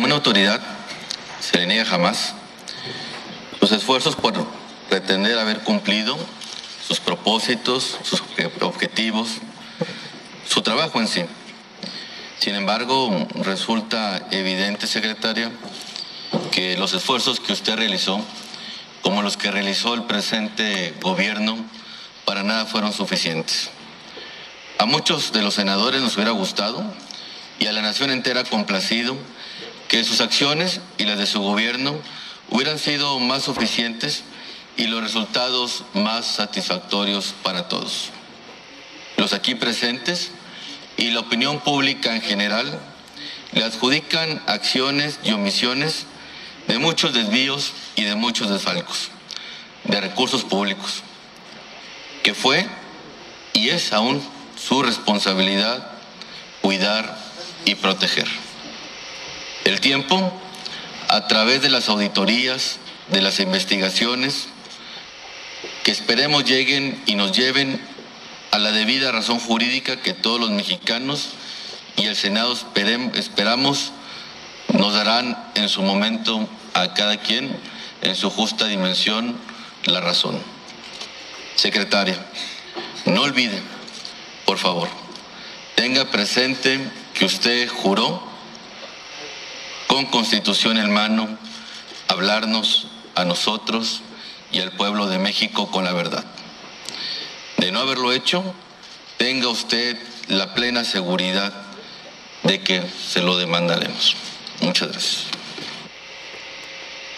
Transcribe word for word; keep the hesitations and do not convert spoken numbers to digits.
ninguna autoridad se le niega jamás sus esfuerzos por pretender haber cumplido sus propósitos, sus objetivos, su trabajo en sí. Sin embargo, resulta evidente, secretaria, que los esfuerzos que usted realizó, como los que realizó el presente gobierno, para nada fueron suficientes. A muchos de los senadores nos hubiera gustado, y a la nación entera complacido, que sus acciones y las de su gobierno hubieran sido más suficientes y los resultados más satisfactorios para todos. Los aquí presentes y la opinión pública en general le adjudican acciones y omisiones de muchos desvíos y de muchos desfalcos de recursos públicos, que fue y es aún su responsabilidad cuidar y proteger. El tiempo, a través de las auditorías, de las investigaciones, que esperemos lleguen y nos lleven a la debida razón jurídica que todos los mexicanos y el Senado esperamos nos darán en su momento a cada quien, en su justa dimensión, la razón. Secretaria, no olvide, por favor, tenga presente que usted juró, con Constitución en mano, hablarnos a nosotros y al pueblo de México con la verdad. De no haberlo hecho, tenga usted la plena seguridad de que se lo demandaremos. Muchas gracias.